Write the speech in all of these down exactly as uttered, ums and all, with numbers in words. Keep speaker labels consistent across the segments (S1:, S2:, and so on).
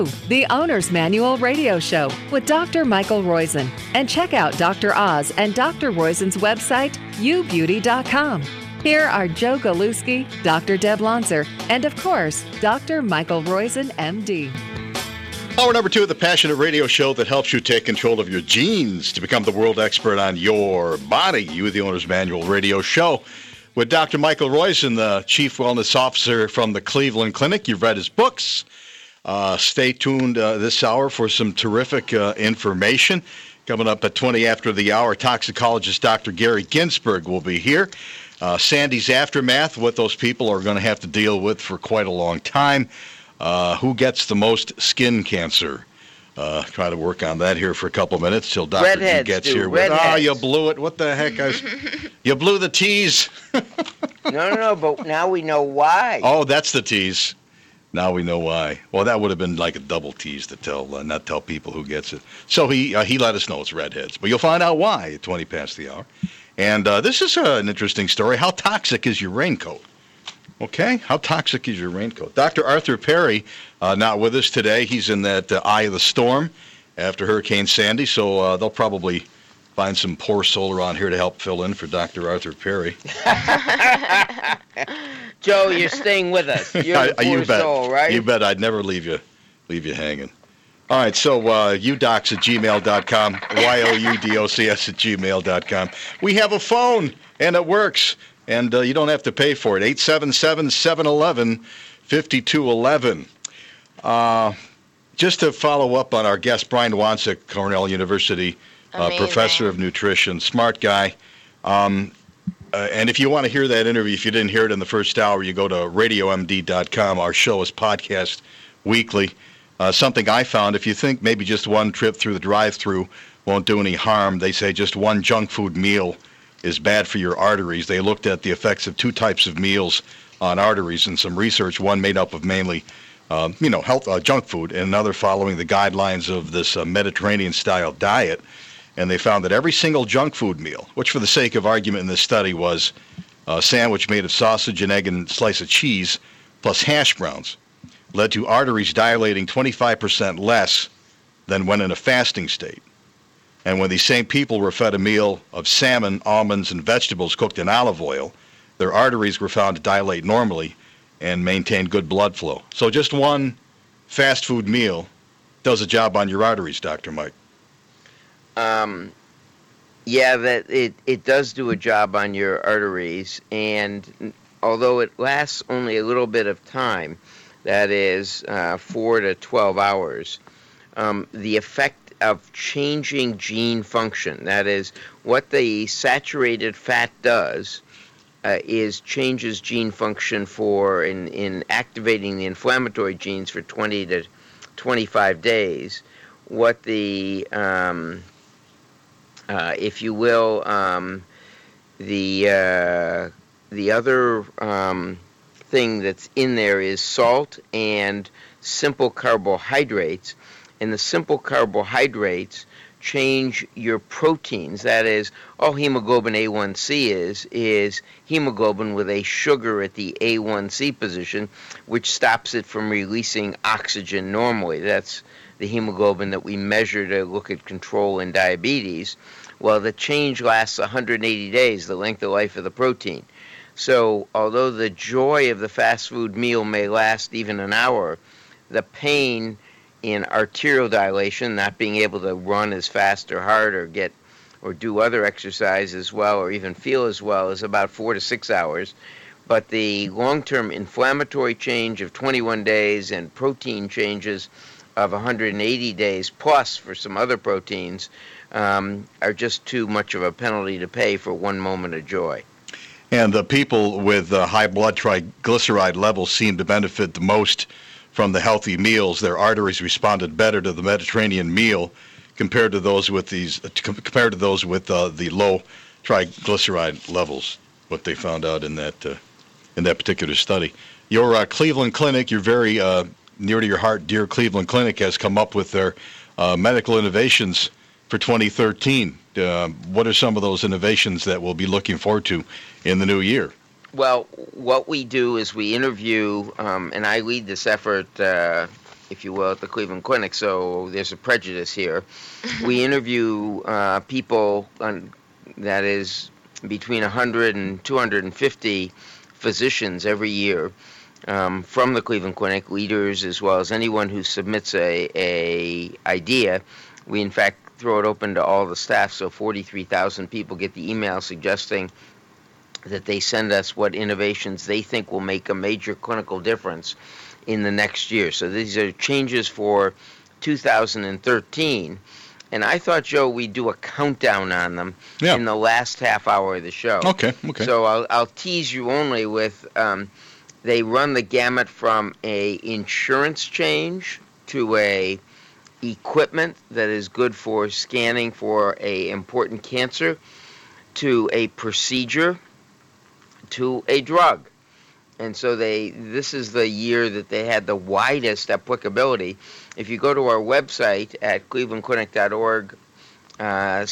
S1: to The Owner's Manual Radio Show with Doctor Michael Roizen. And check out Doctor Oz and Doctor Roizen's website, you beauty dot com. Here are Joe Galuski, Doctor Deb Lonzer, and of course, Doctor Michael Roizen, M D.
S2: Hour number two of the Passionate Radio Show that helps you take control of your genes to become the world expert on your body. You, the Owner's Manual Radio Show with Doctor Michael Roizen, the Chief Wellness Officer from the Cleveland Clinic. You've read his books. Uh, stay tuned uh, this hour for some terrific uh, information. Coming up at twenty after the hour, toxicologist Doctor Gary Ginsberg will be here. Uh, Sandy's aftermath, what those people are going to have to deal with for quite a long time. Uh, who gets the most skin cancer? Uh, try to work on that here for a couple of minutes till Doctor G gets
S3: do.
S2: here. With,
S3: Redheads.
S2: oh, you blew it. What the heck? I was, you blew the tease.
S3: no, no, no, but now we know why.
S2: Oh, that's the tease. Now we know why. Well, that would have been like a double tease to tell, uh, not tell people who gets it. So he uh, he let us know it's redheads. But you'll find out why at twenty past the hour. And uh, this is uh, an interesting story. How toxic is your raincoat? Okay, how toxic is your raincoat? Doctor Arthur Perry, uh, not with us today. He's in that uh, eye of the storm after Hurricane Sandy, so uh, they'll probably find some poor soul around here to help fill in for Doctor Arthur Perry.
S3: Joe, you're staying with us. You're the poor
S2: you bet.
S3: soul, right?
S2: You bet I'd never leave you leave you hanging. All right, so uh, udocs at gmail dot com, Y O U D O C S at gmail dot com. We have a phone, and it works, and uh, you don't have to pay for it. eight seven seven, seven one one, five two one one. Uh, just to follow up on our guest, Brian Wansek, Cornell University uh, professor of nutrition, smart guy. Um, uh, and if you want to hear that interview, if you didn't hear it in the first hour, you go to radio m d dot com. Our show is podcast weekly. Uh, something I found, if you think maybe just one trip through the drive-thru won't do any harm, they say just one junk food meal is bad for your arteries. They looked at the effects of two types of meals on arteries and some research, one made up of mainly, uh, you know, health uh, junk food, and another following the guidelines of this uh, Mediterranean-style diet. And they found that every single junk food meal, which for the sake of argument in this study was a sandwich made of sausage and egg and slice of cheese plus hash browns, led to arteries dilating twenty-five percent less than when in a fasting state. And when these same people were fed a meal of salmon, almonds, and vegetables cooked in olive oil, their arteries were found to dilate normally and maintain good blood flow. So just one fast food meal does a job on your arteries, Doctor Mike.
S3: Um, yeah, that it, it does do a job on your arteries, and although it lasts only a little bit of time, that is uh, four to twelve hours, um, the effect of changing gene function, that is what the saturated fat does, uh, is changes gene function for in, in activating the inflammatory genes for twenty to twenty-five days. What the, um, uh, if you will, um, the uh, the other um, thing that's in there is salt and simple carbohydrates, and the simple carbohydrates change your proteins. That is, all hemoglobin A one C is is hemoglobin with a sugar at the A one C position, which stops it from releasing oxygen normally. That's the hemoglobin that we measure to look at control in diabetes. Well, the change lasts one hundred eighty days, the length of life of the protein. So although the joy of the fast food meal may last even an hour, the pain in arterial dilation, not being able to run as fast or hard or get or do other exercise as well or even feel as well, is about four to six hours. But the long-term inflammatory change of twenty-one days and protein changes of one hundred eighty days plus for some other proteins um, are just too much of a penalty to pay for one moment of joy.
S2: And the people with uh, high blood triglyceride levels seem to benefit the most from the healthy meals. Their arteries responded better to the Mediterranean meal compared to those with these compared to those with uh, the low triglyceride levels. What they found out in that uh, in that particular study. Your uh, Cleveland Clinic, your very uh, near to your heart, dear Cleveland Clinic, has come up with their uh, medical innovations for twenty thirteen. Uh, what are some of those innovations that we'll be looking forward to in the new year?
S3: Well, what we do is we interview, um, and I lead this effort, uh, if you will, at the Cleveland Clinic, so there's a prejudice here. We interview uh, people on, that is between one hundred and two hundred fifty physicians every year um, from the Cleveland Clinic, leaders as well as anyone who submits a, a idea. We, in fact, throw it open to all the staff, so forty-three thousand people get the email suggesting that they send us what innovations they think will make a major clinical difference in the next year. So these are changes for two thousand thirteen. And I thought, Joe, we'd do a countdown on them
S2: yeah.
S3: in the last half hour of the show.
S2: Okay, okay.
S3: So I'll, I'll tease you only with, um, they run the gamut from a insurance change to a equipment that is good for scanning for a important cancer, to a procedure, to a drug. And so they this is the year that they had the widest applicability. If you go to our website at cleveland clinic dot org uh,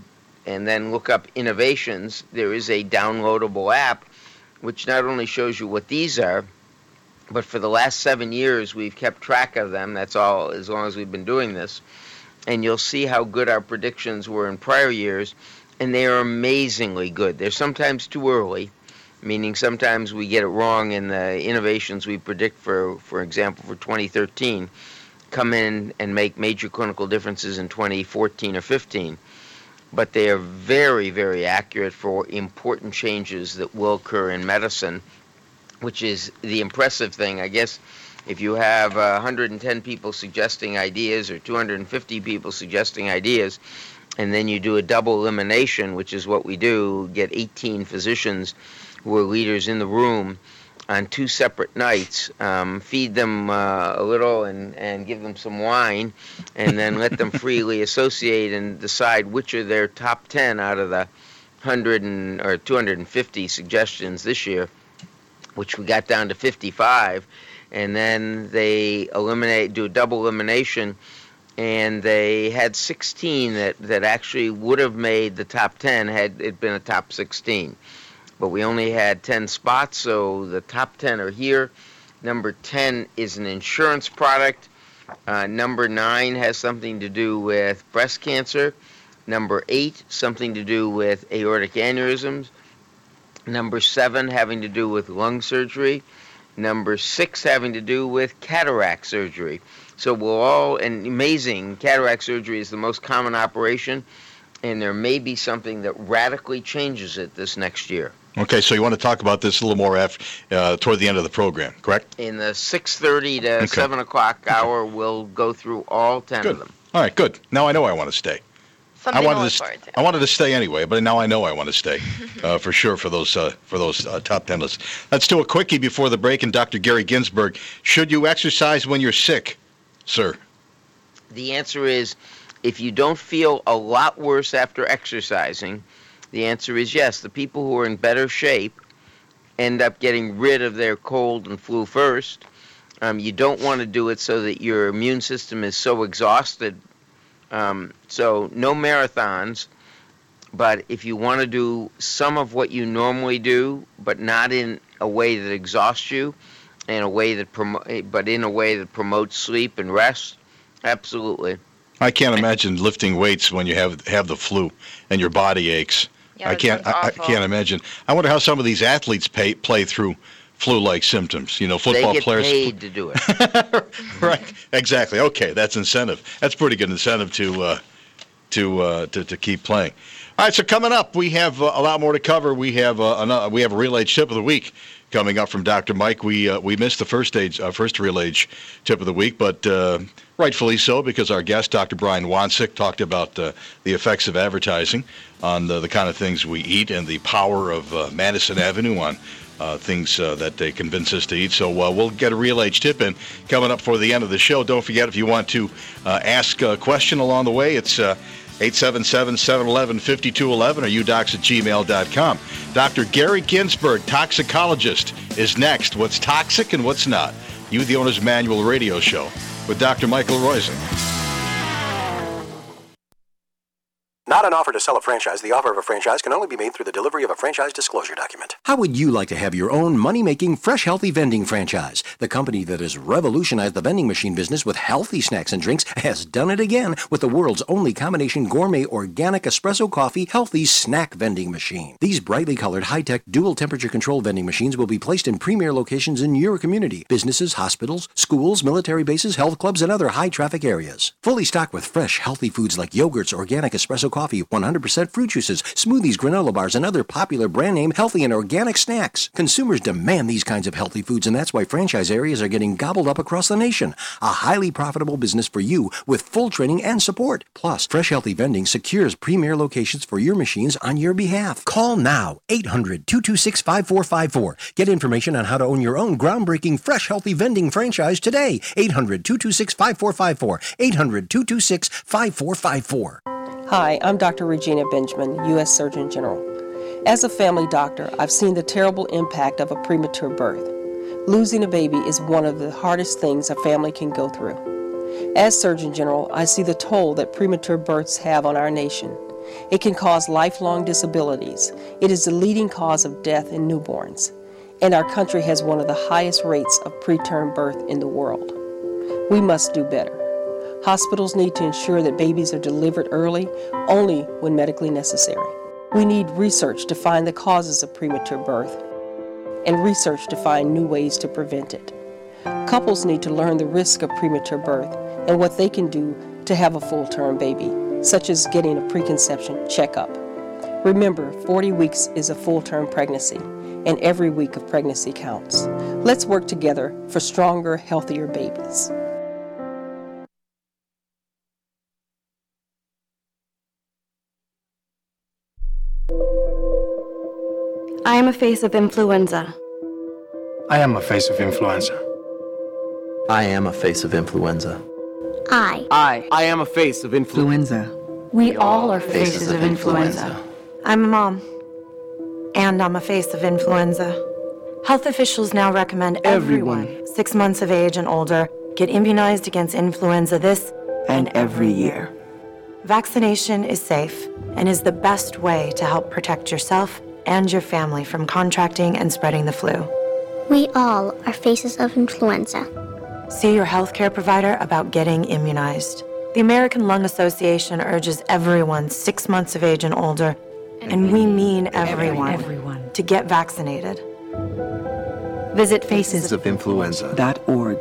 S3: and then look up innovations, there is a downloadable app which not only shows you what these are, but for the last seven years we've kept track of them. That's all, as long as we've been doing this. And you'll see how good our predictions were in prior years, and they are amazingly good. They're sometimes too early, meaning sometimes we get it wrong, and the innovations we predict, for for example, for twenty thirteen, come in and make major clinical differences in twenty fourteen or fifteen. But they are very, very accurate for important changes that will occur in medicine, which is the impressive thing. I guess if you have uh, one hundred ten people suggesting ideas or two hundred fifty people suggesting ideas, and then you do a double elimination, which is what we do, get eighteen physicians who are leaders in the room on two separate nights, um, feed them uh, a little and, and give them some wine, and then let them freely associate and decide which are their top ten out of the one hundred and, or two hundred fifty suggestions this year, which we got down to fifty-five, and then they eliminate, do a double elimination, and they had sixteen that, that actually would have made the top ten had it been a top sixteen. But we only had ten spots, so the top ten are here. Number ten is an insurance product. Uh, number nine has something to do with breast cancer. Number eight, something to do with aortic aneurysms. Number seven, having to do with lung surgery. Number six, having to do with cataract surgery. So we'll all, and amazing, cataract surgery is the most common operation, and there may be something that radically changes it this next year.
S2: Okay, so you want to talk about this a little more after, uh, toward the end of the program, correct?
S3: In the six thirty to
S2: okay.
S3: seven o'clock hour, we'll go through all ten
S2: good.
S3: of them.
S2: All right, good. Now I know I want to stay.
S4: Something
S2: I wanted
S4: to look
S2: to,
S4: forward to.
S2: I wanted to stay anyway, but now I know I want to stay uh, for sure for those uh, for those uh, top ten lists. Let's do a quickie before the break. And Doctor Gary Ginsberg, should you exercise when you're sick, sir?
S3: The answer is, if you don't feel a lot worse after exercising, the answer is yes. The people who are in better shape end up getting rid of their cold and flu first. Um, you don't want to do it so that your immune system is so exhausted. Um, so no marathons, but if you want to do some of what you normally do, but not in a way that exhausts you, in a way that promo- but in a way that promotes sleep and rest, absolutely.
S2: I can't imagine lifting weights when you have have the flu and your body aches.
S4: Yeah,
S2: I can't. I, I can't imagine. I wonder how some of these athletes pay, play through flu-like symptoms. You know, football
S3: they get
S2: players.
S3: paid to do it.
S2: Right. Exactly. Okay, that's incentive. That's pretty good incentive to uh, to, uh, to to keep playing. All right. So coming up, we have uh, a lot more to cover. We have uh, another, we have a Real Age tip of the week coming up from Doctor Mike. We uh, we missed the first age uh, first Real Age tip of the week, but uh, rightfully so, because our guest, Doctor Brian Wansink, talked about uh, the effects of advertising on the, the kind of things we eat and the power of uh, Madison Avenue on uh, things uh, that they convince us to eat. So uh, we'll get a Real Age tip in coming up for the end of the show. Don't forget, if you want to uh, ask a question along the way, it's uh, eight seven seven, seven one one, five two one one or u docs at gmail dot com. Doctor Gary Ginsberg, toxicologist, is next. What's toxic and what's not? You, the Owner's Manual radio show with Doctor Michael Roizen.
S4: Not an offer to sell a franchise. The offer of a franchise can only be made through the delivery of a franchise disclosure document.
S5: How would you like to have your own money-making, fresh, healthy vending franchise? The company that has revolutionized the vending machine business with healthy snacks and drinks has done it again with the world's only combination gourmet organic espresso coffee healthy snack vending machine. These brightly colored, high-tech, dual temperature control vending machines will be placed in premier locations in your community: businesses, hospitals, schools, military bases, health clubs, and other high-traffic areas. Fully stocked with fresh, healthy foods like yogurts, organic espresso coffee, one hundred percent fruit juices, smoothies, granola bars, and other popular brand name healthy and organic snacks. Consumers demand these kinds of healthy foods, and that's why franchise areas are getting gobbled up across the nation. A highly profitable business for you with full training and support. Plus, Fresh Healthy Vending secures premier locations for your machines on your behalf. Call now, eight hundred, two two six, five four five four. Get information on how to own your own groundbreaking Fresh Healthy Vending franchise today. eight hundred, two two six, five four five four. eight hundred, two two six, five four five four.
S6: Hi, I'm Doctor Regina Benjamin, U S Surgeon General. As a family doctor, I've seen the terrible impact of a premature birth. Losing a baby is one of the hardest things a family can go through. As Surgeon General, I see the toll that premature births have on our nation. It can cause lifelong disabilities. It is the leading cause of death in newborns. And our country has one of the highest rates of preterm birth in the world. We must do better. Hospitals need to ensure that babies are delivered early, only when medically necessary. We need research to find the causes of premature birth and research to find new ways to prevent it. Couples need to learn the risk of premature birth and what they can do to have a full-term baby, such as getting a preconception checkup. Remember, forty weeks is a full-term pregnancy, and every week of pregnancy counts. Let's work together for stronger, healthier babies.
S7: I am a face of influenza.
S8: I am a face of influenza.
S9: I am a face of influenza.
S10: I.
S11: I. I am a face of influenza.
S10: We all are faces of influenza.
S7: I'm a mom. And I'm a face of influenza. Health officials now recommend everyone, everyone six months of age and older get immunized against influenza this
S11: and every year.
S7: Vaccination is safe and is the best way to help protect yourself and your family from contracting and spreading the flu.
S10: We all are faces of influenza.
S7: See your healthcare provider about getting immunized. The American Lung Association urges everyone six months of age and older, and, and we mean everyone, everyone, to get vaccinated. Visit faces of influenza
S11: dot org.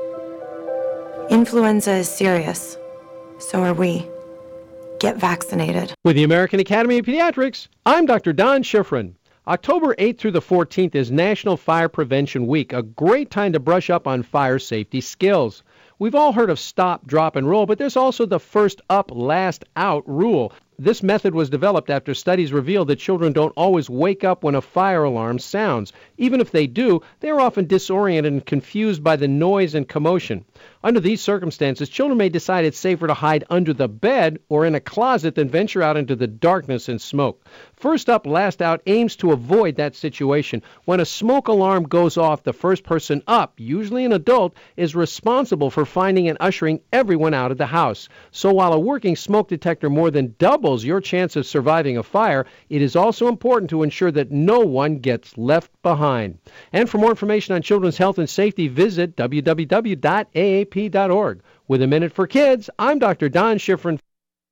S7: Influenza is serious. So are we. Get vaccinated.
S12: With the American Academy of Pediatrics, I'm Doctor Don Schifrin. October eighth through the fourteenth is National Fire Prevention Week, a great time to brush up on fire safety skills. We've all heard of stop, drop, and roll, but there's also the first up, last out rule. This method was developed after studies revealed that children don't always wake up when a fire alarm sounds. Even if they do, they are often disoriented and confused by the noise and commotion. Under these circumstances, children may decide it's safer to hide under the bed or in a closet than venture out into the darkness and smoke. First Up, Last Out aims to avoid that situation. When a smoke alarm goes off, the first person up, usually an adult, is responsible for finding and ushering everyone out of the house. So while a working smoke detector more than doubles your chance of surviving a fire, it is also important to ensure that no one gets left behind. And for more information on children's health and safety, visit w w w dot a a p dot org. With a Minute for Kids, I'm Doctor Don Schifrin.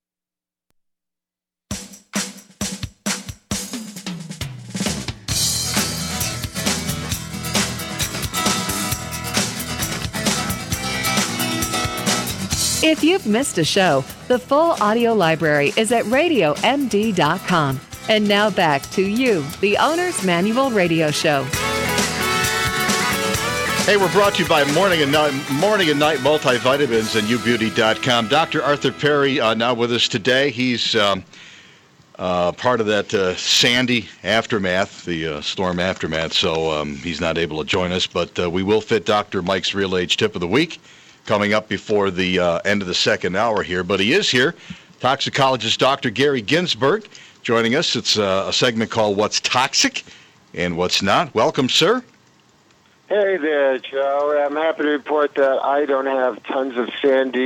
S1: If you've missed a show, the full audio library is at radio m d dot com. And now back to you, the Owner's Manual Radio Show.
S2: Hey, we're brought to you by Morning and Night, Morning and Night Multivitamins and u beauty dot com. Doctor Arthur Perry uh, now with us today. He's um, uh, part of that uh, Sandy aftermath, the uh, storm aftermath, so um, he's not able to join us. But uh, we will fit Doctor Mike's Real Age Tip of the Week coming up before the uh, end of the second hour here. But he is here, toxicologist Doctor Gary Ginsberg, joining us. It's uh, a segment called What's Toxic and What's Not. Welcome, sir.
S13: Hey there, Joe. I'm happy to report that I don't have tons of sandy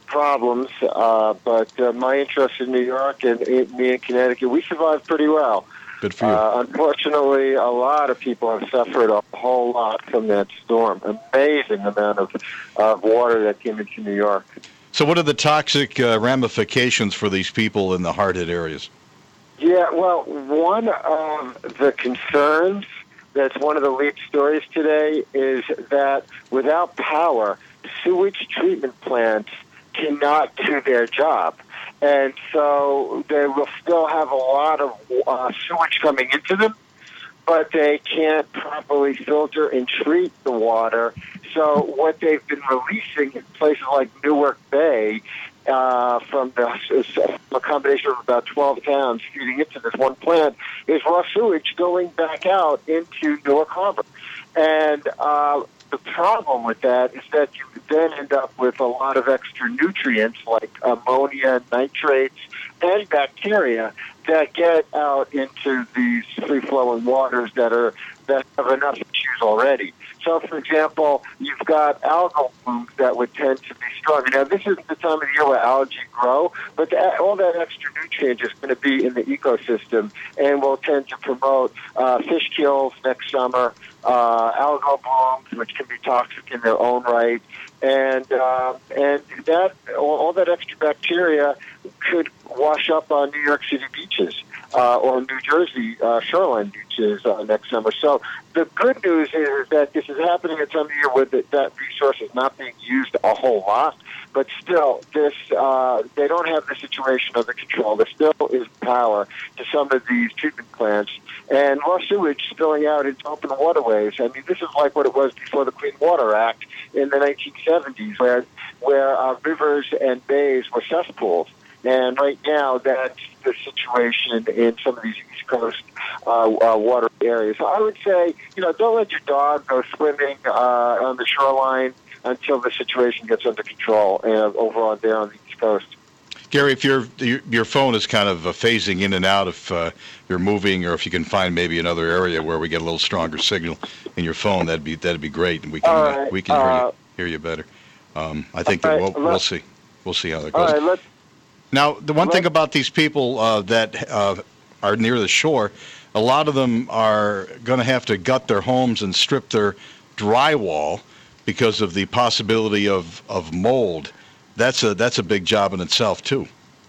S13: problems, uh, but uh, my interest in New York and in, me in Connecticut, we survived pretty well.
S2: Good for you.
S13: Uh, unfortunately, a lot of people have suffered a whole lot from that storm. Amazing amount of uh, water that came into New York.
S2: So what are the toxic uh, ramifications for these people in the hard-hit areas?
S13: Yeah, well, one of the concerns that's one of the lead stories today is that without power, sewage treatment plants cannot do their job. And so they will still have a lot of uh, sewage coming into them, but they can't properly filter and treat the water. So what they've been releasing in places like Newark Bay, uh, from the, a combination of about twelve towns feeding into this one plant, is raw sewage going back out into Newark Harbor. And uh, the problem with that is that you then end up with a lot of extra nutrients like ammonia, nitrates, and bacteria that get out into these free-flowing waters that are that have enough issues already. So, for example, you've got algal blooms that would tend to be stronger. Now, this isn't the time of the year where algae grow, but the, all that extra nutrient is going to be in the ecosystem and will tend to promote uh, fish kills next summer, uh, algal blooms, which can be toxic in their own right, and uh, and that all, all that extra bacteria could wash up on New York City beaches uh, or New Jersey uh, shoreline beaches uh, next summer. So the good news is that this is happening at some year where the, that resource is not being used a whole lot, but still, this uh, they don't have the situation under control. There still is power to some of these treatment plants, and raw sewage spilling out into open waterways. I mean, this is like what it was before the Clean Water Act in the nineteen seventies, where where uh, rivers and bays were cesspools. And right now, that's the situation in some of these East Coast uh, uh, water areas. So I would say, you know, don't let your dog go swimming uh, on the shoreline until the situation gets under control uh, over on there on the East Coast.
S2: Gary, if your your phone is kind of uh, phasing in and out, if uh, you're moving, or if you can find maybe another area where we get a little stronger signal in your phone, that'd be that'd be great, and we can
S13: right,
S2: uh, we can hear
S13: uh,
S2: you hear you better. Um, I think that
S13: right,
S2: we'll, we'll see we'll see how that
S13: All
S2: goes.
S13: right, let's,
S2: Now, the one thing about these people uh, that uh, are near the shore, a lot of them are going to have to gut their homes and strip their drywall because of the possibility of, of mold. That's a that's a big job in itself, too.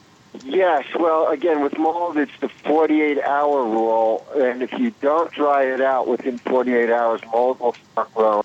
S13: Yes, well, again, with mold, it's the forty-eight hour rule, and if you don't dry it out within forty-eight hours, mold will start growing.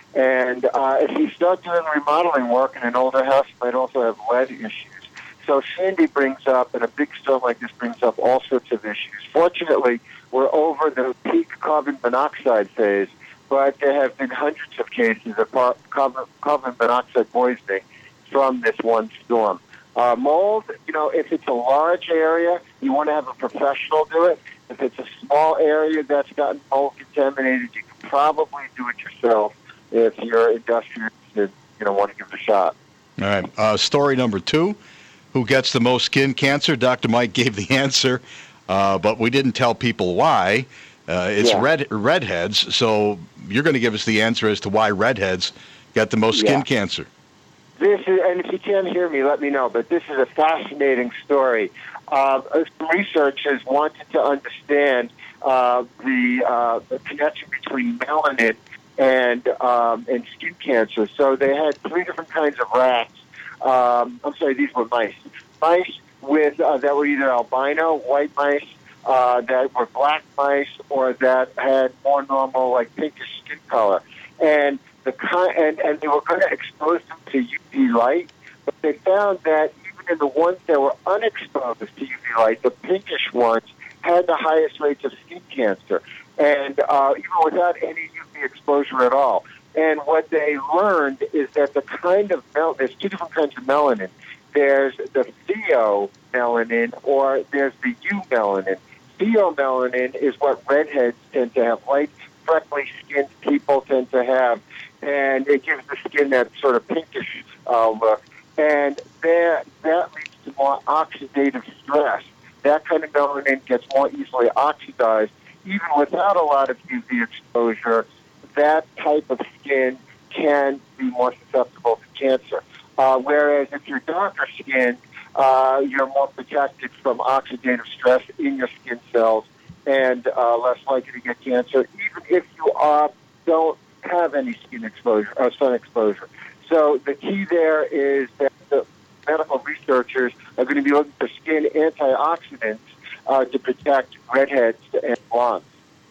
S13: And uh, if you start doing remodeling work in an older house, you might also have lead issues. So Sandy brings up, and a big storm like this brings up all sorts of issues. Fortunately, we're over the peak carbon monoxide phase, but there have been hundreds of cases of carbon, carbon monoxide poisoning from this one storm. Uh, mold, you know, if it's a large area, you want to have a professional do it. If it's a small area that's gotten mold contaminated, you can probably do it yourself if you're industrious and, you know, want to give it a shot.
S2: All right. Uh, story number two. Who gets the most skin cancer? Doctor Mike gave the answer, uh, but we didn't tell people why. Uh, it's
S13: Yeah.
S2: red redheads, so you're going to give us the answer as to why redheads get the most skin
S13: Yeah.
S2: cancer.
S13: This is, and if you can't hear me, let me know, but this is a fascinating story. Uh, some researchers wanted to understand uh, the, uh, the connection between melanin and, um, and skin cancer. So they had three different kinds of rats. Um, I'm sorry, these were mice. Mice with uh, that were either albino, white mice, uh, that were black mice, or that had more normal, like pinkish skin color. And the kind, and, and they were going to expose them to U V light, but they found that even in the ones that were unexposed to U V light, the pinkish ones had the highest rates of skin cancer, and uh, even without any U V exposure at all. And what they learned is that the kind of melanin, there's two different kinds of melanin. There's the pheomelanin, or there's the eumelanin. Pheomelanin is what redheads tend to have, light, freckly skinned people tend to have, and it gives the skin that sort of pinkish uh, look. And that, that leads to more oxidative stress. That kind of melanin gets more easily oxidized, even without a lot of U V exposure. That type of skin can be more susceptible to cancer. Uh, whereas if you're darker skinned, uh, you're more protected from oxidative stress in your skin cells and uh, less likely to get cancer, even if you are, don't have any skin exposure or sun exposure. So the key there is that the medical researchers are going to be looking for skin antioxidants uh, to protect redheads and blondes.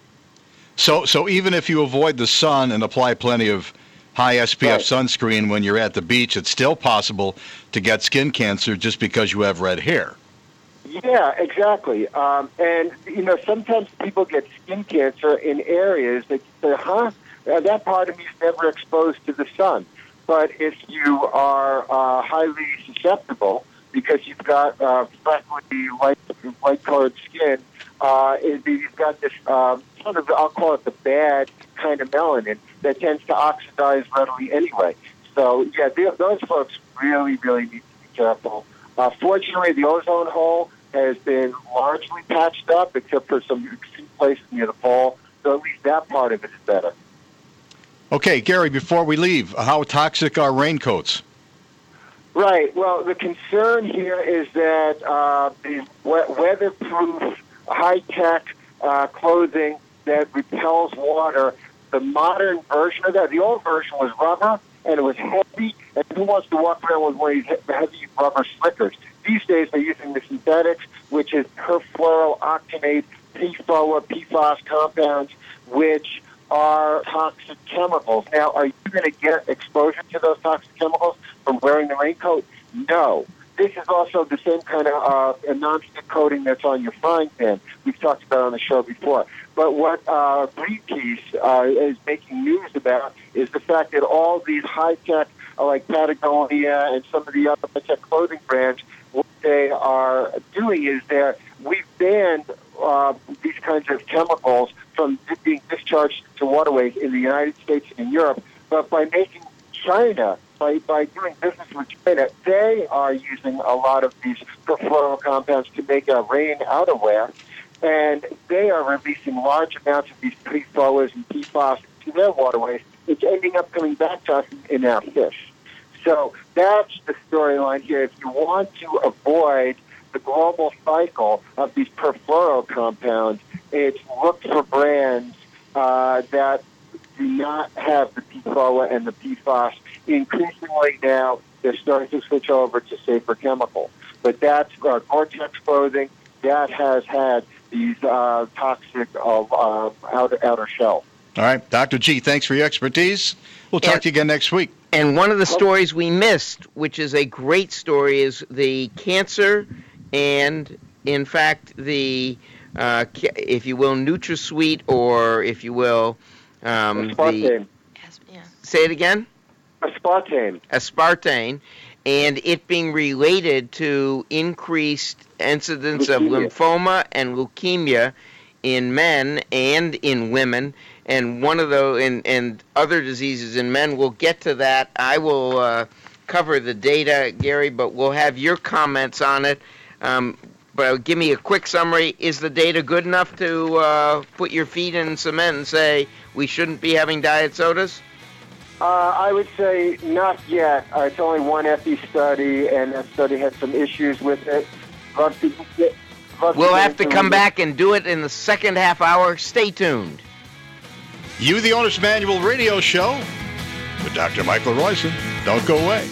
S2: So, so even if you avoid the sun and apply plenty of high S P F right. sunscreen when you're at the beach, it's still possible to get skin cancer just because you have red hair.
S13: Yeah, exactly. Um, and, you know, sometimes people get skin cancer in areas that say, huh, that part of me is never exposed to the sun. But if you are uh, highly susceptible because you've got uh, freckly, light, light-colored skin, uh, it, you've got this um, sort of, I'll call it the bad kind of melanin that tends to oxidize readily anyway. So, yeah, they, those folks really, really need to be careful. Uh, fortunately, the ozone hole has been largely patched up, except for some extreme places near the pole. So at least that part of it is better.
S2: Okay, Gary, before we leave, how toxic are raincoats?
S13: Right. Well, the concern here is that uh, the weatherproof, high-tech uh, clothing that repels water, the modern version of that, the old version was rubber, and it was heavy, and who wants to walk around with one of these heavy rubber slickers? These days they're using the synthetics, which is perfluorooctanate, P F O A, P FAS compounds, which are toxic chemicals. Now, are you going to get exposure to those toxic chemicals from wearing the raincoat? No. This is also the same kind of uh, a non-stick coating that's on your frying pan. We've talked about it on the show before. But what uh, Greenpeace uh, is making news about is the fact that all these high-tech, uh, like Patagonia and some of the other high-tech clothing brands, what they are doing is they're, we've banned uh, these kinds of chemicals from being discharged to waterways in the United States and in Europe, but by making China, by, by doing business with China, they are using a lot of these perfluoro compounds to make a rain outerwear, and they are releasing large amounts of these P F O As and P FAS to their waterways. It's ending up coming back to us in our fish. So that's the storyline here. If you want to avoid the global cycle of these perfluoro compounds, it's look for brands uh, that do not have the P F O A and the P FAS. Increasingly now, they're starting to switch over to safer chemicals. But that's uh, Gore-Tex clothing that has had these uh, toxic uh, uh, outer, outer shell.
S2: All right, Doctor G, thanks for your expertise. We'll talk and, to you again next week.
S3: And one of the stories we missed, which is a great story, is the cancer and, in fact, the, uh, if you will, NutraSweet, or, if you will, um,
S13: aspartame.
S3: The, say it again?
S13: Aspartame.
S3: Aspartame, and it being related to increased incidence leukemia. of lymphoma and leukemia in men and in women, and one of those, and, and other diseases in men. We'll get to that. I will uh, cover the data, Gary, but we'll have your comments on it. Um, but give me a quick summary. Is the data good enough to uh, put your feet in cement and say we shouldn't be having diet sodas?
S13: Uh, I would say not yet. Uh, it's only one epi study, and that study had some issues with it. Love to get, love
S3: we'll
S13: to
S3: have to come back and do it in the second half hour. Stay tuned.
S2: You, the Owner's Manual Radio Show with Doctor Michael Roizen. Don't go away.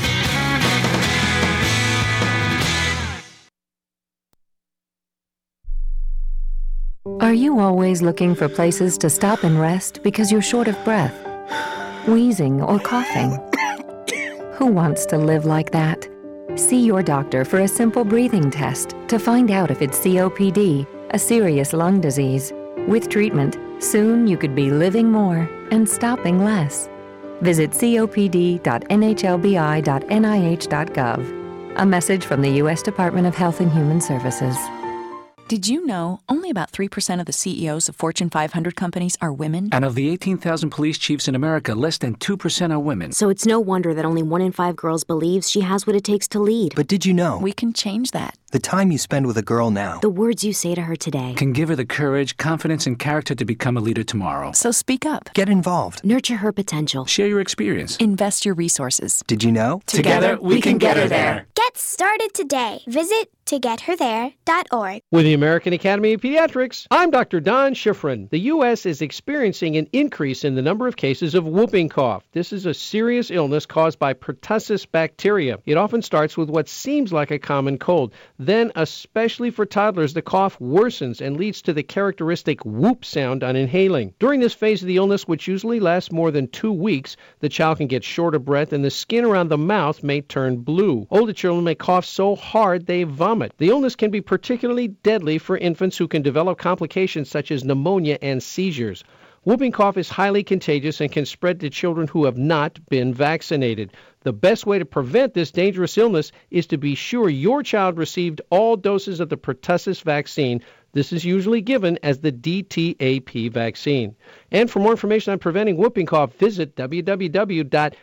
S14: Are you always looking for places to stop and rest because you're short of breath, wheezing, or coughing? Who wants to live like that? See your doctor for a simple breathing test to find out if it's C O P D, a serious lung disease. With treatment, soon you could be living more and stopping less. Visit C O P D dot N H L B I dot N I H dot gov. A message from the U S Department of Health and Human Services.
S15: Did you know only about three percent of the C E Os of Fortune five hundred companies are women?
S16: And of the eighteen thousand police chiefs in America, less than two percent are women.
S17: So it's no wonder that only one in five girls believes she has what it takes to lead.
S18: But did you know?
S15: We can change that.
S17: The time you spend with a girl now.
S18: The words you say to her today.
S16: Can give her the courage, confidence, and character to become a leader tomorrow.
S15: So speak up.
S17: Get involved.
S18: Nurture her potential.
S16: Share your experience.
S15: Invest your resources.
S17: Did you know?
S16: Together, we can get her there.
S10: Get started today. Visit to get her there dot org.
S12: With the American Academy of Pediatrics, I'm Doctor Don Schifrin. The U S is experiencing an increase in the number of cases of whooping cough. This is a serious illness caused by pertussis bacteria. It often starts with what seems like a common cold. Then, especially for toddlers, the cough worsens and leads to the characteristic whoop sound on inhaling. During this phase of the illness, which usually lasts more than two weeks, the child can get short of breath and the skin around the mouth may turn blue. Older children may cough so hard they vomit. The illness can be particularly deadly for infants who can develop complications such as pneumonia and seizures. Whooping cough is highly contagious and can spread to children who have not been vaccinated. The best way to prevent this dangerous illness is to be sure your child received all doses of the pertussis vaccine. This is usually given as the D T A P vaccine. And for more information on preventing whooping cough, visit w w w dot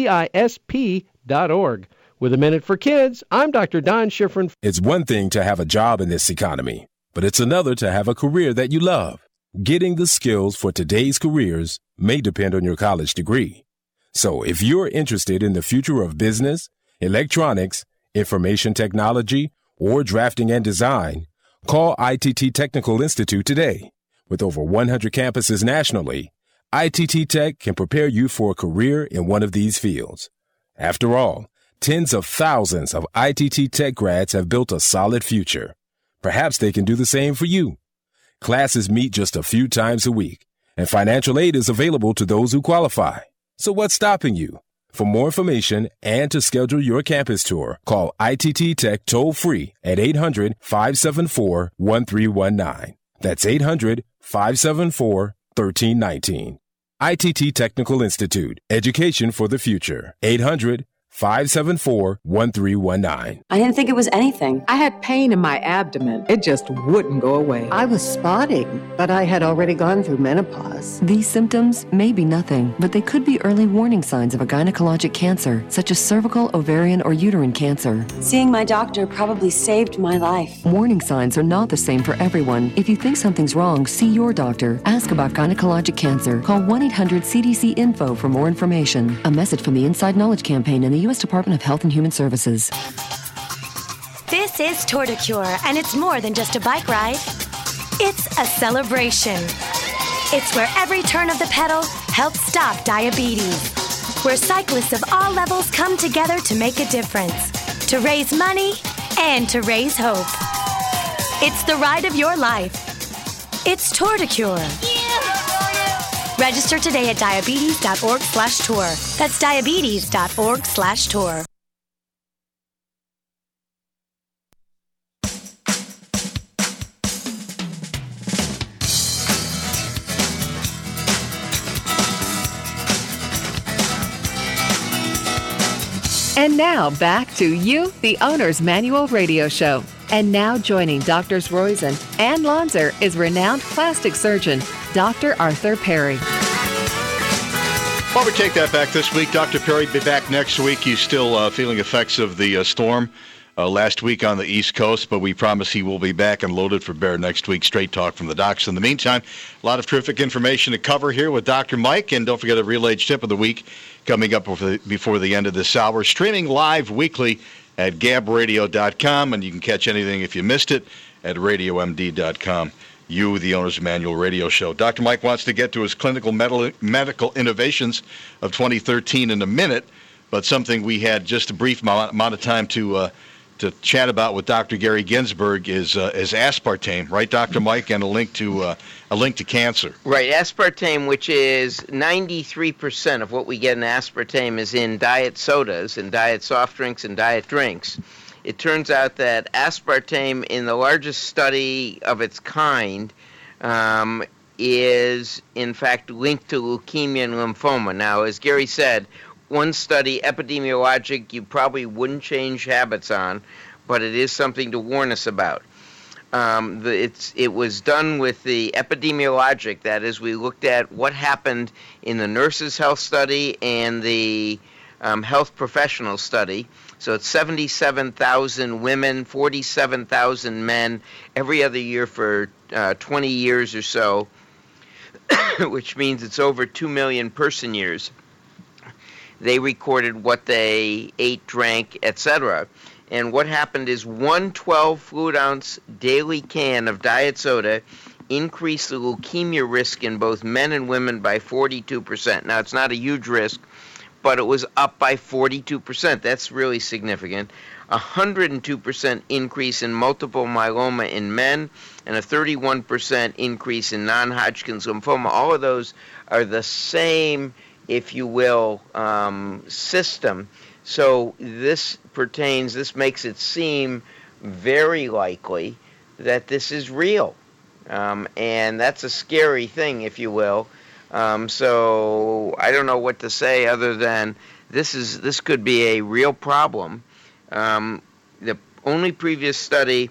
S12: cisp dot org. With a Minute for Kids, I'm Doctor Don Schifrin.
S19: It's one thing to have a job in this economy, but it's another to have a career that you love. Getting the skills for today's careers may depend on your college degree. So if you're interested in the future of business, electronics, information technology, or drafting and design, call I T T Technical Institute today. With over one hundred campuses nationally, I T T Tech can prepare you for a career in one of these fields. After all, tens of thousands of I T T Tech grads have built a solid future. Perhaps they can do the same for you. Classes meet just a few times a week, and financial aid is available to those who qualify. So what's stopping you? For more information and to schedule your campus tour, call I T T Tech toll-free at eight hundred, five seven four, one three one nine. That's eight hundred, five seven four, one three one nine. I T T Technical Institute, education for the future. eight hundred, five seven four, one three one nine.
S20: I didn't think it was anything. I had pain in my abdomen. It just wouldn't go away.
S21: I was spotting, but I had already gone through menopause.
S14: These symptoms may be nothing, but they could be early warning signs of a gynecologic cancer, such as cervical, ovarian, or uterine cancer.
S20: Seeing my doctor probably saved my life.
S14: Warning signs are not the same for everyone. If you think something's wrong, see your doctor. Ask about gynecologic cancer. Call one eight hundred C D C info for more information. A message from the Inside Knowledge Campaign and the U S Department of Health and Human Services.
S22: This is Tour de Cure, and it's more than just a bike ride. It's a celebration. It's where every turn of the pedal helps stop diabetes. Where cyclists of all levels come together to make a difference. To raise money and to raise hope. It's the ride of your life. It's Tour de Cure. Register today at diabetes.org slash tour. That's diabetes.org slash tour.
S1: And now back to You, the Owner's Manual Radio Show. And now joining Doctors Roizen and Lonzer is renowned plastic surgeon, Doctor Arthur Perry.
S2: While we take that back this week, Doctor Perry will be back next week. He's still uh, feeling effects of the uh, storm uh, last week on the East Coast, but we promise he will be back and loaded for bear next week. Straight talk from the docs. In the meantime, a lot of terrific information to cover here with Doctor Mike, and don't forget a Real Age Tip of the Week coming up before the, before the end of this hour. Streaming live weekly at gab radio dot com, and you can catch anything if you missed it at radio m d dot com. You, the Owner's Manual Radio Show. Doctor Mike wants to get to his clinical medical innovations of twenty thirteen in a minute, but something we had just a brief amount of time to uh, to chat about with Doctor Gary Ginsberg is uh, is aspartame, right, Doctor Mike, and a link to uh, a link to cancer.
S3: Right, aspartame, which is ninety-three percent of what we get in aspartame, is in diet sodas and diet soft drinks and diet drinks. It turns out that aspartame, in the largest study of its kind, um, is in fact linked to leukemia and lymphoma. Now, as Gary said, one study, epidemiologic, you probably wouldn't change habits on, but it is something to warn us about. Um, the, it's, it was done with the epidemiologic, that is, we looked at what happened in the nurses' health study and the um, health professional study. So it's seventy-seven thousand women, forty-seven thousand men every other year for uh, twenty years or so, which means it's over two million person years. They recorded what they ate, drank, et cetera. And what happened is one twelve fluid ounce daily can of diet soda increased the leukemia risk in both men and women by forty-two percent. Now, it's not a huge risk, but it was up by forty-two percent. That's really significant. A one hundred two percent increase in multiple myeloma in men and a thirty-one percent increase in non-Hodgkin's lymphoma. All of those are the same, if you will, um, system. So this pertains, this makes it seem very likely that this is real. Um, and that's a scary thing, if you will. Um, so I don't know what to say other than this is this could be a real problem. Um, the only previous study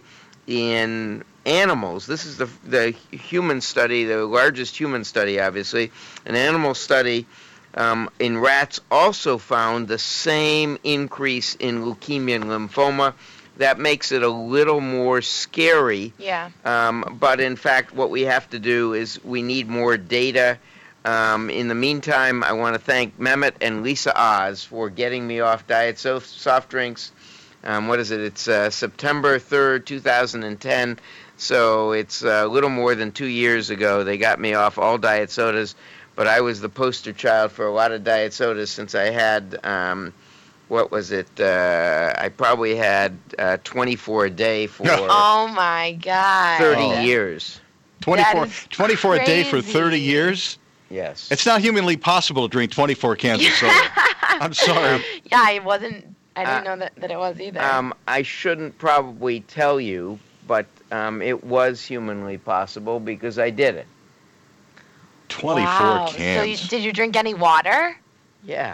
S3: in animals, this is the the human study, the largest human study, obviously, an animal study um, in rats also found the same increase in leukemia and lymphoma. That makes it a little more scary.
S4: Yeah.
S3: Um, but in fact, what we have to do is we need more data. Um, in the meantime, I want to thank Mehmet and Lisa Oz for getting me off diet soft, soft drinks. Um, what is it? It's uh, September third, two thousand ten. So it's a little more than two years ago. They got me off all diet sodas. But I was the poster child for a lot of diet sodas since I had... Um, What was it? Uh, I probably had uh, twenty-four a day for
S4: oh my God.
S3: thirty oh. years.
S2: twenty-four, twenty-four a day for thirty years?
S3: Yes.
S2: It's not humanly possible to drink twenty-four cans of soda. I'm sorry.
S4: Yeah, I wasn't, I didn't
S3: uh,
S4: know that, that it was either.
S3: Um, I shouldn't probably tell you, but um, it was humanly possible because I did it.
S2: twenty-four
S4: wow.
S2: cans.
S4: So you, did you drink any water?
S3: Yeah.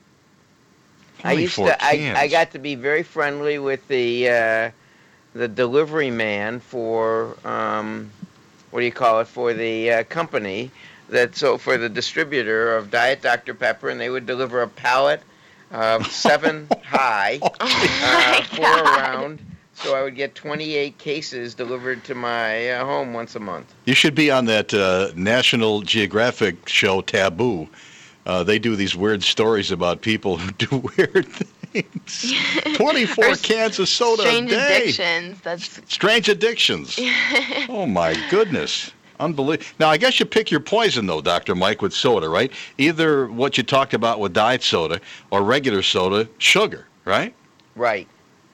S3: I used to. I, I got to be very friendly with the uh, the delivery man for um, what do you call it for the uh, company that so for the distributor of Diet Doctor Pepper, and they would deliver a pallet of seven high,
S4: oh
S3: uh, four around. So I would get twenty-eight cases delivered to my uh, home once a month.
S2: You should be on that uh, National Geographic show Taboo. Uh, they do these weird stories about people who do weird things. twenty-four cans of soda a day.
S4: Strange addictions. That's
S2: strange addictions. Oh my goodness, unbelievable. Now I guess you pick your poison though, Doctor Mike, with soda, right? Either what you talked about with diet soda or regular soda, sugar, right?
S3: Right.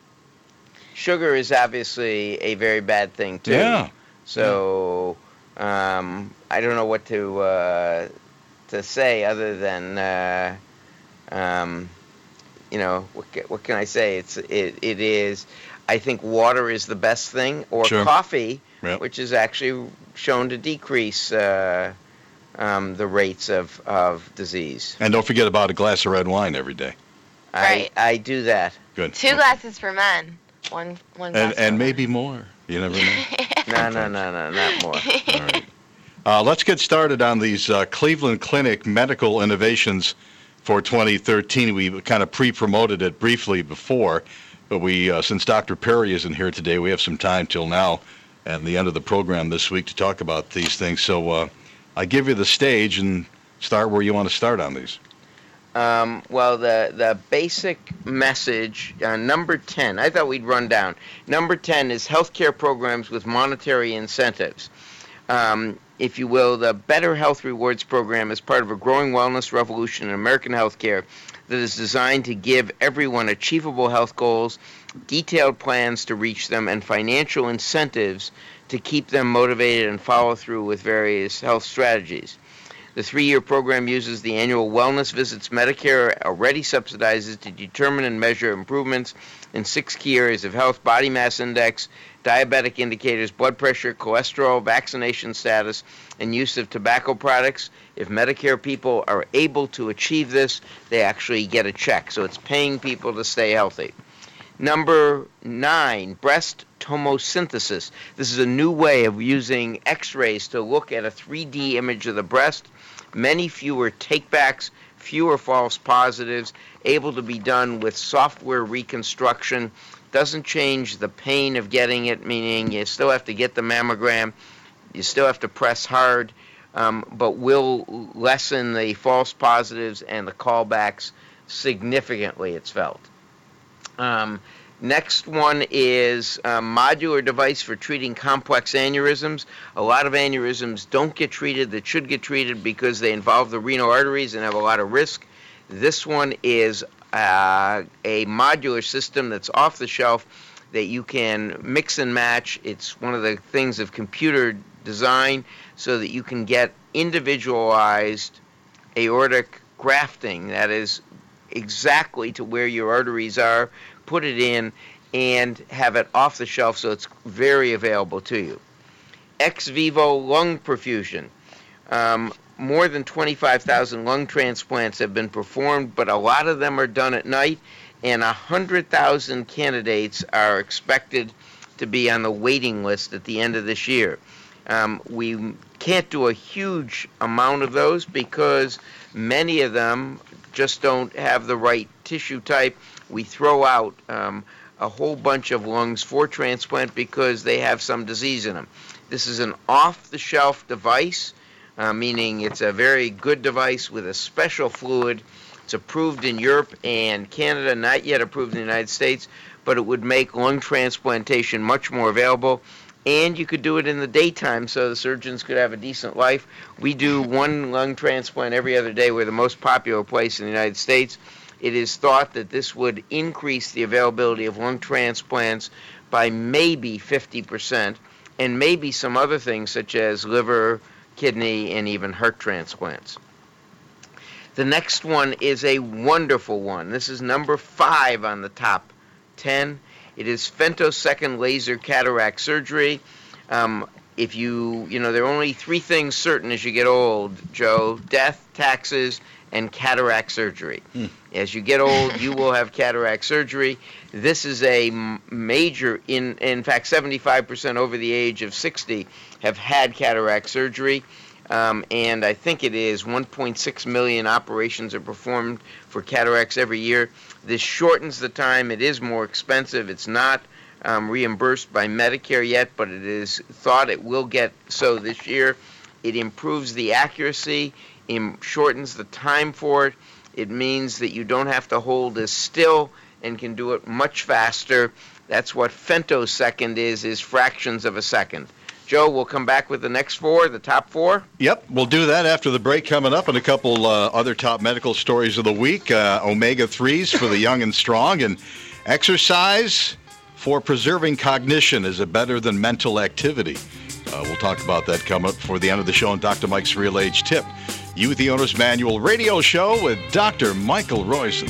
S3: Sugar is obviously a very bad thing too.
S2: Yeah.
S3: So um, I don't know what to. Uh, to say other than uh, um, you know what, what can I say it's it, it is I think water is the best thing or
S2: sure.
S3: coffee
S2: yep.
S3: which is actually shown to decrease uh, um, the rates of, of disease.
S2: And don't forget about a glass of red wine every day.
S4: Right.
S3: I, I do that.
S2: Good.
S4: Two okay. glasses for men. One one glass
S2: and,
S4: for
S2: and
S4: men.
S2: maybe more. You never know.
S3: no, no, no, no, not more.
S2: All right. Uh, let's get started on these uh, Cleveland Clinic medical innovations for twenty thirteen. We kind of pre-promoted it briefly before, but we, uh, since Doctor Perry isn't here today, we have some time till now and the end of the program this week to talk about these things. So uh, I give you the stage and start where you want to start on these.
S3: Um, well, the, the basic message, uh, number ten, I thought we'd run down. Number ten is healthcare programs with monetary incentives. Um, if you will, the Better Health Rewards program is part of a growing wellness revolution in American healthcare that is designed to give everyone achievable health goals, detailed plans to reach them, and financial incentives to keep them motivated and follow through with various health strategies. The three-year program uses the annual wellness visits Medicare already subsidizes to determine and measure improvements in six key areas of health: body mass index, diabetic indicators, blood pressure, cholesterol, vaccination status, and use of tobacco products. If Medicare people are able to achieve this, they actually get a check. So it's paying people to stay healthy. Number nine, breast tomosynthesis. This is a new way of using x-rays to look at a three D image of the breast. Many fewer takebacks, fewer false positives, able to be done with software reconstruction, doesn't change the pain of getting it, meaning you still have to get the mammogram, you still have to press hard, um, but will lessen the false positives and the callbacks significantly, it's felt. Um, next one is a modular device for treating complex aneurysms. A lot of aneurysms don't get treated that should get treated because they involve the renal arteries and have a lot of risk. This one is uh, a modular system that's off the shelf that you can mix and match. It's one of the things of computer design so that you can get individualized aortic grafting, that is exactly to where your arteries are, put it in, and have it off the shelf so it's very available to you. Ex vivo lung perfusion. Um, more than twenty-five thousand lung transplants have been performed, but a lot of them are done at night, and one hundred thousand candidates are expected to be on the waiting list at the end of this year. Um, we can't do a huge amount of those because many of them just don't have the right tissue type. We throw out um, a whole bunch of lungs for transplant because they have some disease in them. This is an off-the-shelf device, uh, meaning it's a very good device with a special fluid. It's approved in Europe and Canada, not yet approved in the United States, but it would make lung transplantation much more available. And you could do it in the daytime so the surgeons could have a decent life. We do one lung transplant every other day. We're the most popular place in the United States. It is thought that this would increase the availability of lung transplants by maybe fifty percent, and maybe some other things such as liver, kidney, and even heart transplants. The next one is a wonderful one. This is number five on the top ten. It is femtosecond laser cataract surgery. Um, if you, you know, there are only three things certain as you get old, Joe: death, taxes, and cataract surgery. Hmm. As you get old, you will have cataract surgery. This is a major, in, in fact, seventy-five percent over the age of sixty have had cataract surgery. Um, and I think it is one point six million operations are performed for cataracts every year. This shortens the time. It is more expensive. It's not um, reimbursed by Medicare yet, but it is thought it will get so this year. It improves the accuracy, it shortens the time for it. It means that you don't have to hold as still and can do it much faster. That's what femtosecond is, is fractions of a second. Joe, we'll come back with the next four, the top four.
S2: Yep, we'll do that after the break coming up, and a couple uh, other top medical stories of the week. Uh, omega threes for the young and strong, and exercise for preserving cognition. Is it better than mental activity? Uh, we'll talk about that coming up before the end of the show on Doctor Mike's Real Age Tip. Youth the Owner's Manual radio show with Doctor Michael Roizen.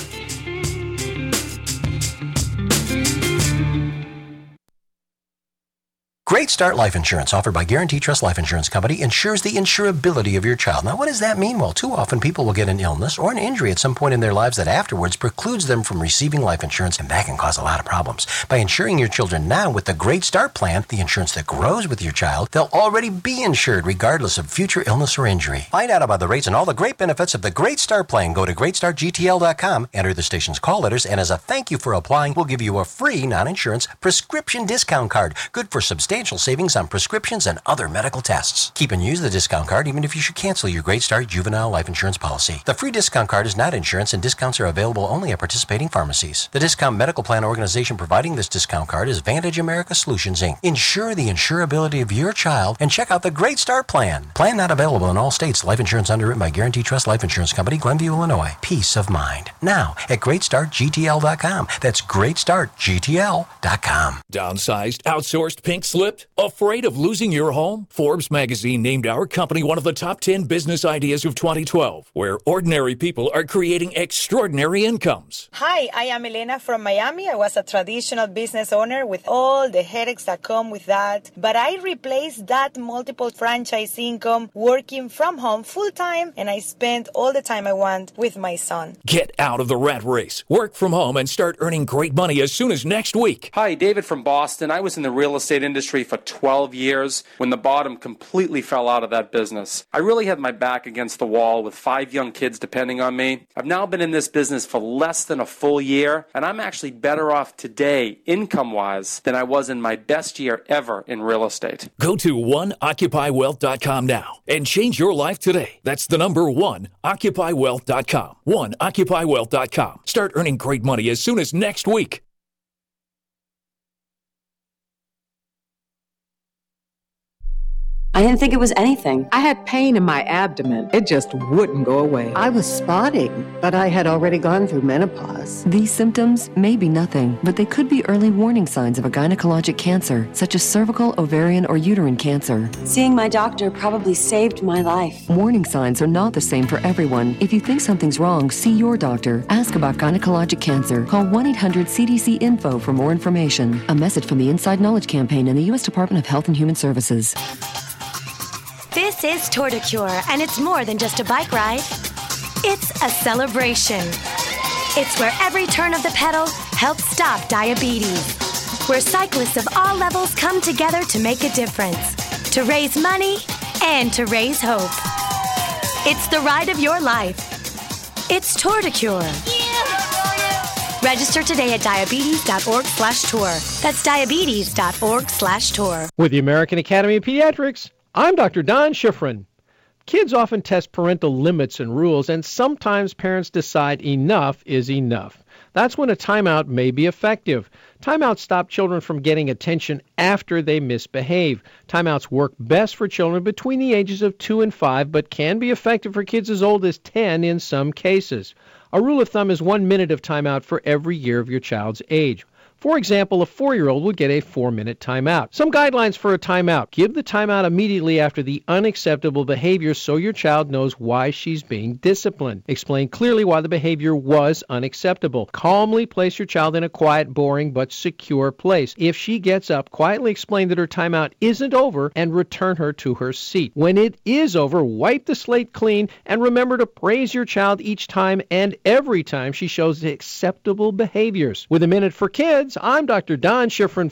S5: Great Start Life Insurance, offered by Guarantee Trust Life Insurance Company, ensures the insurability of your child. Now, what does that mean? Well, too often people will get an illness or an injury at some point in their lives that afterwards precludes them from receiving life insurance, and that can cause a lot of problems. By insuring your children now with the Great Start Plan, the insurance that grows with your child, they'll already be insured regardless of future illness or injury. Find out about the rates and all the great benefits of the Great Start Plan. Go to great start g t l dot com, enter the station's call letters, and as a thank you for applying, we'll give you a free non-insurance prescription discount card, good for substantial savings on prescriptions and other medical tests. Keep and use the discount card even if you should cancel your Great Start Juvenile Life Insurance policy. The free discount card is not insurance, and discounts are available only at participating pharmacies. The discount medical plan organization providing this discount card is Vantage America Solutions, Incorporated. Ensure the insurability of your child and check out the Great Start Plan. Plan not available in all states. Life insurance underwritten by Guarantee Trust Life Insurance Company, Glenview, Illinois. Peace of mind. Now at great start g t l dot com. That's great start g t l dot com.
S6: Downsized, outsourced, pink slipped? Afraid of losing your home? Forbes magazine named our company one of the top ten business ideas of twenty twelve, where ordinary people are creating extraordinary incomes.
S23: Hi, I am Elena from Miami. I was a traditional business owner with all the headaches that come with that, but I replaced that multiple franchise income working from home full time, and I spend all the time I want with my son.
S6: Get out of the rat race, work from home, and start earning great money as soon as next week.
S24: Hi, David from Boston. I was in the real estate industry
S8: for twelve years when the bottom completely fell out of that business. I really had my back against the wall with five young kids depending on me. I've now been in this business for less than a full year, and I'm actually better off today, income-wise, than I was in my best year ever in real estate.
S6: Go to one occupy wealth dot com now and change your life today. That's the number one occupy wealth dot com. one occupy wealth dot com. Start earning great money as soon as next week.
S20: I didn't think it was anything. I had pain in my abdomen. It just wouldn't go away.
S21: I was spotting, but I had already gone through menopause.
S14: These symptoms may be nothing, but they could be early warning signs of a gynecologic cancer, such as cervical, ovarian, or uterine cancer.
S9: Seeing my doctor probably saved my life.
S14: Warning signs are not the same for everyone. If you think something's wrong, see your doctor. Ask about gynecologic cancer. Call one eight hundred C D C info for more information. A message from the Inside Knowledge Campaign and the U S Department of Health and Human Services.
S22: This is Torticure, and it's more than just a bike ride. It's a celebration. It's where every turn of the pedal helps stop diabetes. Where cyclists of all levels come together to make a difference. To raise money and to raise hope. It's the ride of your life. It's Torticure. Yeah. Register today at diabetes.org slash tour. That's diabetes.org slash tour.
S12: With the American Academy of Pediatrics, I'm Doctor Don Schifrin. Kids often test parental limits and rules, and sometimes parents decide enough is enough. That's when a timeout may be effective. Timeouts stop children from getting attention after they misbehave. Timeouts work best for children between the ages of two and five, but can be effective for kids as old as ten in some cases. A rule of thumb is one minute of timeout for every year of your child's age. For example, a four-year-old would get a four-minute timeout. Some guidelines for a timeout. Give the timeout immediately after the unacceptable behavior so your child knows why she's being disciplined. Explain clearly why the behavior was unacceptable. Calmly place your child in a quiet, boring, but secure place. If she gets up, quietly explain that her timeout isn't over and return her to her seat. When it is over, wipe the slate clean and remember to praise your child each time and every time she shows acceptable behaviors. With a Minute for Kids, I'm Doctor Don Schifrin.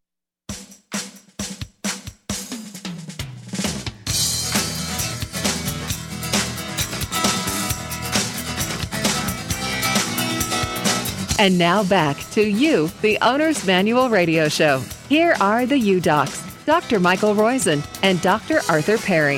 S1: And now back to You, the Owner's Manual Radio Show. Here are the U Docs, Doctor Michael Roizen and Doctor Arthur Perry.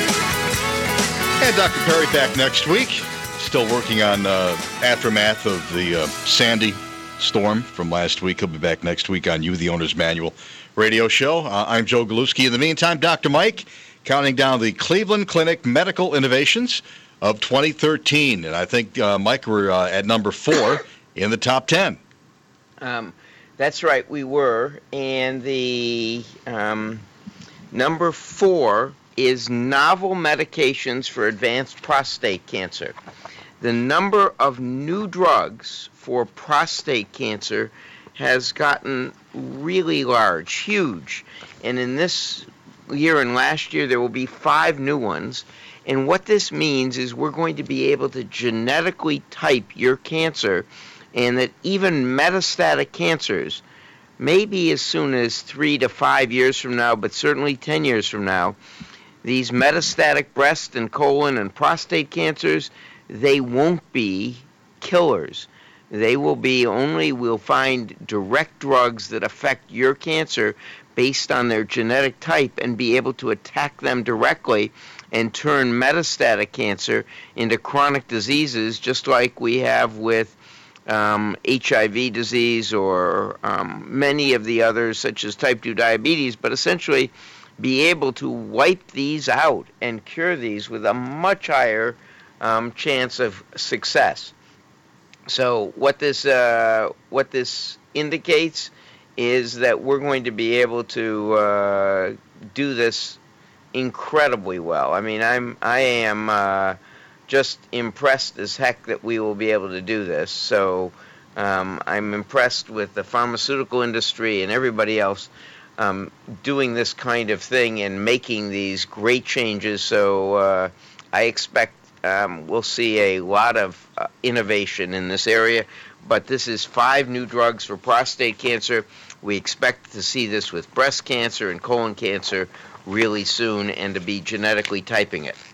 S2: And Doctor Perry back next week. Still working on uh, aftermath of the uh, Sandy storm from last week. He'll be back next week on You, the Owner's Manual Radio Show. Uh, I'm Joe Galuski. In the meantime, Doctor Mike, counting down the Cleveland Clinic medical innovations of twenty thirteen. And I think, uh, Mike, we're uh, at number four in the top ten.
S3: Um, that's right, we were. And the um, number four is novel medications for advanced prostate cancer. The number of new drugs for prostate cancer has gotten really large, huge. And in this year and last year, there will be five new ones. And what this means is we're going to be able to genetically type your cancer, and that even metastatic cancers, maybe as soon as three to five years from now, but certainly ten years from now, these metastatic breast and colon and prostate cancers, they won't be killers. They will be only, we'll find direct drugs that affect your cancer based on their genetic type and be able to attack them directly and turn metastatic cancer into chronic diseases, just like we have with um, H I V disease or um, many of the others, such as type two diabetes, but essentially be able to wipe these out and cure these with a much higher um, chance of success. So what this uh, what this indicates is that we're going to be able to uh, do this incredibly well. I mean, I'm I am uh, just impressed as heck that we will be able to do this. So um, I'm impressed with the pharmaceutical industry and everybody else um, doing this kind of thing and making these great changes. So uh, I expect Um, we'll see a lot of uh, innovation in this area, but this is five new drugs for prostate cancer. We expect to see this with breast cancer and colon cancer really soon and to be genetically typing it.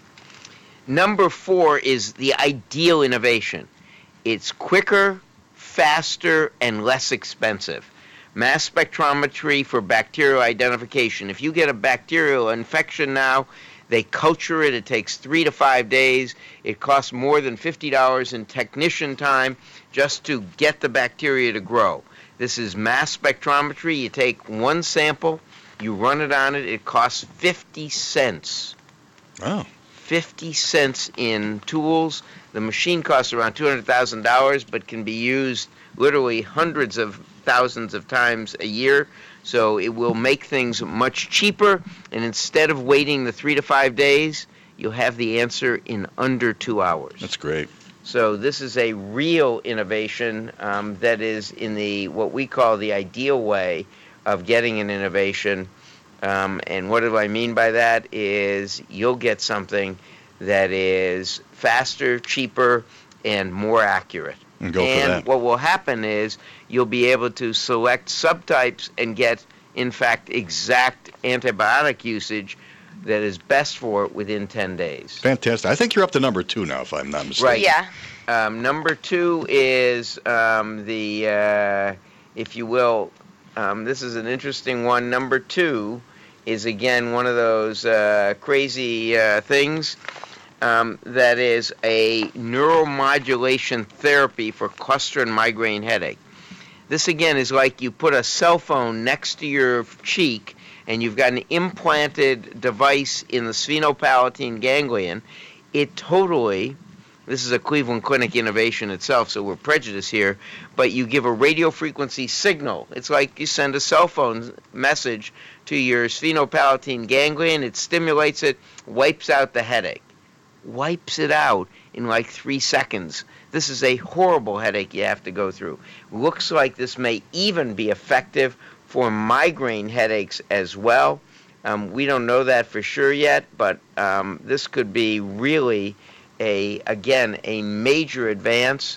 S3: Number four is the ideal innovation. It's quicker, faster, and less expensive. Mass spectrometry for bacterial identification. If you get a bacterial infection now, they culture it. It takes three to five days. It costs more than fifty dollars in technician time just to get the bacteria to grow. This is mass spectrometry. You take one sample, you run it on it. It costs fifty cents.
S2: Oh.
S3: fifty cents in tools. The machine costs around two hundred thousand dollars, but can be used literally hundreds of thousands of times a year. So it will make things much cheaper, and instead of waiting the three to five days, you'll have the answer in under two hours.
S2: That's great.
S3: So this is a real innovation um, that is in the what we call the ideal way of getting an innovation. Um, and what do I mean by that is you'll get something that is faster, cheaper, and more accurate.
S2: And go
S3: and
S2: for that.
S3: What will happen is you'll be able to select subtypes and get, in fact, exact antibiotic usage that is best for it within ten days.
S2: Fantastic. I think you're up to number two now, if I'm not mistaken.
S3: Right. Yeah. Um, number two is um, the, uh, if you will, um, this is an interesting one. Number two is, again, one of those uh, crazy uh, things. Um, that is a neuromodulation therapy for cluster and migraine headache. This, again, is like you put a cell phone next to your cheek and you've got an implanted device in the sphenopalatine ganglion. It totally, this is a Cleveland Clinic innovation itself, so we're prejudiced here, but you give a radio frequency signal. It's like you send a cell phone message to your sphenopalatine ganglion. It stimulates it, wipes out the headache. Wipes it out in like three seconds. This is a horrible headache you have to go through. Looks like this may even be effective for migraine headaches as well. Um, we don't know that for sure yet, but um, this could be really, a again, a major advance.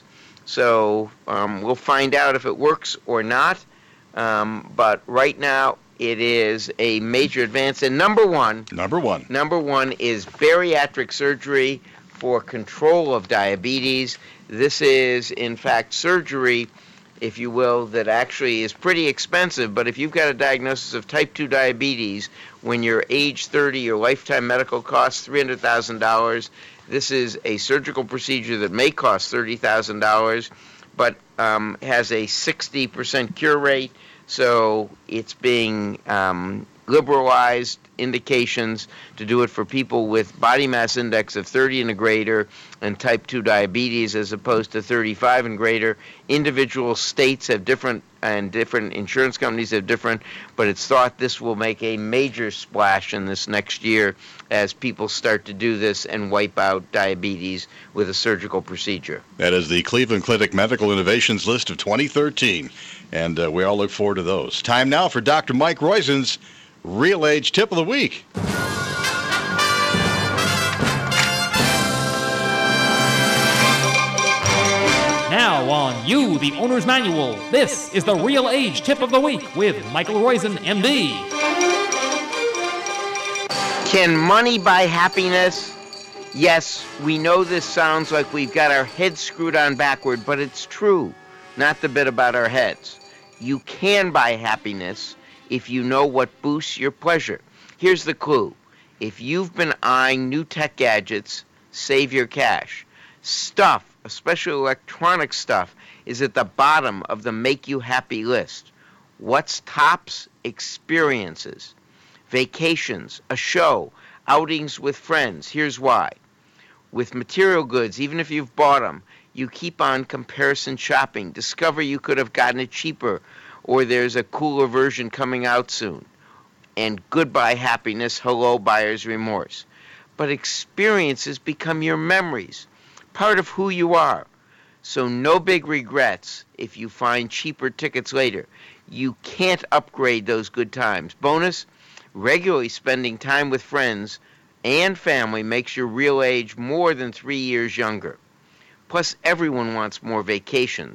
S3: So um, we'll find out if it works or not. Um, but right now, it is a major advance. And number one,
S2: number one,
S3: number one is bariatric surgery for control of diabetes. This is, in fact, surgery, if you will, that actually is pretty expensive. But if you've got a diagnosis of type two diabetes, when you're age thirty, your lifetime medical costs three hundred thousand dollars. This is a surgical procedure that may cost thirty thousand dollars, but um, has a sixty percent cure rate. So it's being um, liberalized indications to do it for people with body mass index of thirty and greater and type two diabetes as opposed to thirty-five and greater. Individual states have different, and different insurance companies have different, but it's thought this will make a major splash in this next year as people start to do this and wipe out diabetes with a surgical procedure.
S2: That is the Cleveland Clinic Medical Innovations list of twenty thirteen, and uh, we all look forward to those. Time now for Doctor Mike Roizen's Real Age Tip of the Week.
S7: Now on You, the Owner's Manual, this is the Real Age Tip of the Week with Michael Roizen, M D.
S3: Can money buy happiness? Yes, we know this sounds like we've got our heads screwed on backward, but it's true, not the bit about our heads. You can buy happiness if you know what boosts your pleasure. Here's the clue. If you've been eyeing new tech gadgets, save your cash. Stuff, especially electronic stuff, is at the bottom of the Make You Happy list. What's tops? Experiences. Vacations, a show, outings with friends. Here's why. With material goods, even if you've bought them, you keep on comparison shopping. Discover you could have gotten it cheaper, or there's a cooler version coming out soon. And goodbye happiness, hello buyer's remorse. But experiences become your memories, part of who you are. So no big regrets if you find cheaper tickets later. You can't upgrade those good times. Bonus, regularly spending time with friends and family makes your real age more than three years younger. Plus, everyone wants more vacations.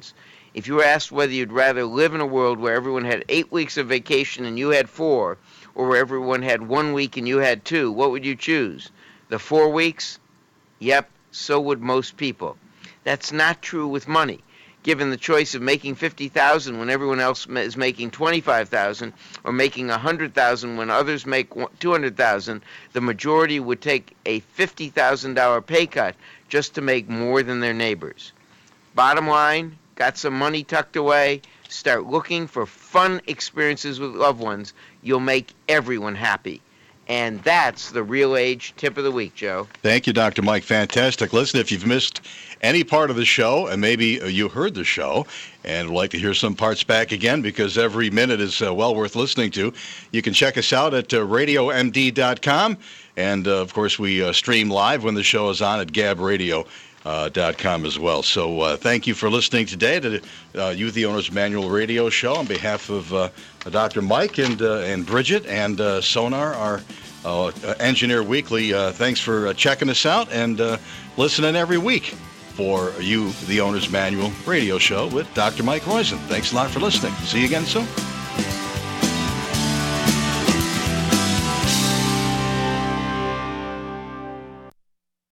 S3: If you were asked whether you'd rather live in a world where everyone had eight weeks of vacation and you had four, or where everyone had one week and you had two, what would you choose? The four weeks? Yep, so would most people. That's not true with money. Given the choice of making fifty thousand dollars when everyone else is making twenty-five thousand dollars, or making one hundred thousand dollars when others make two hundred thousand dollars, the majority would take a fifty thousand dollars pay cut just to make more than their neighbors. Bottom line, got some money tucked away, start looking for fun experiences with loved ones. You'll make everyone happy. And that's the Real Age Tip of the Week, Joe.
S2: Thank you, Doctor Mike. Fantastic. Listen, if you've missed any part of the show, and maybe you heard the show and would like to hear some parts back again, because every minute is uh, well worth listening to, you can check us out at uh, radio m d dot com. And, uh, of course, we uh, stream live when the show is on at gab radio dot com as well. So uh, thank you for listening today to the uh, Youth the Owner's Manual radio show. On behalf of uh, Doctor Mike and uh, and Bridget and uh, Sonar, our uh, Engineer Weekly, uh, thanks for uh, checking us out and uh, listening every week for You the Owner's Manual radio show with Doctor Mike Roizen. Thanks a lot for listening. See you again soon.